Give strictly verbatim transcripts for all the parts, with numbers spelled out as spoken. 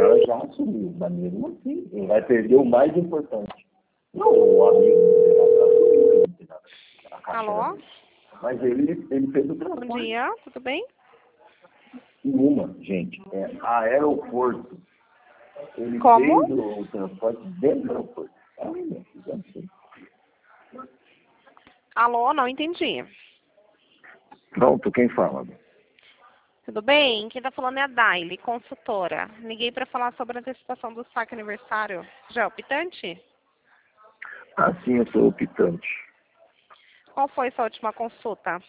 ela já assumiu, mas mesmo assim, ele vai perder o mais importante. Não, o amigo dele assumiu a caixa. Alô? Dele. Mas ele, ele fez o transporte. Bom dia, tudo bem? E uma, gente, é aeroporto. Ele Como? fez o, o transporte dentro do aeroporto. Ah, não sei. Alô, não entendi. Pronto, quem fala? Tudo bem? Quem tá falando é a Daile, consultora. Liguei para falar sobre a antecipação do saque aniversário. Já é o pitante? Ah, sim, eu sou optante. Qual foi sua última consulta?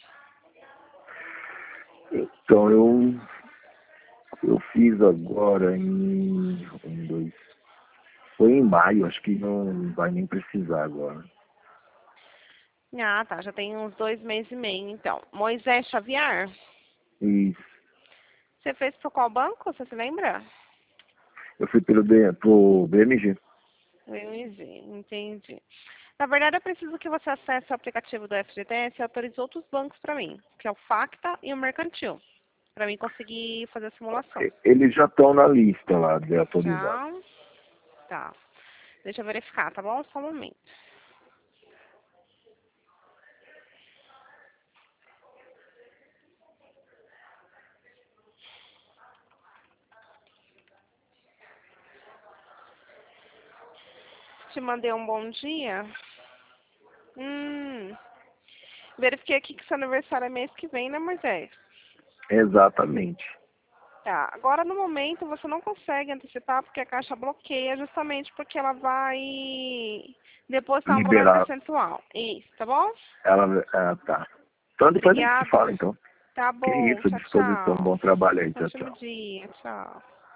Então, eu, eu fiz agora em, em dois. Foi em maio, acho que não vai nem precisar agora. Ah, tá. Já tem uns dois meses e meio, então. Moisés Xavier? Isso. Você fez por qual banco? Você se lembra? Eu fui pelo B, pro B M G. B M G, entendi. Na verdade, eu preciso que você acesse o aplicativo do F G T S e autorize outros bancos para mim, que é o Facta e o Mercantil, para mim conseguir fazer a simulação. Eles já estão na lista lá de autorizados. Já? Tá. Deixa eu verificar, tá bom? Só um momento. Te mandei um bom dia. Hum. Verifiquei aqui que seu aniversário é mês que vem, né, Moisés? Exatamente. Tá. Agora, no momento, você não consegue antecipar porque a Caixa bloqueia justamente porque ela vai depositar um valor Liberar. percentual. Isso, tá bom? Ela, ah, tá. Então depois a gente se Obrigada. fala, então. Tá Que bom. isso, Tchau, disposição. tchau. Bom trabalho aí. Tchau, Ótimo tchau. dia. Tchau.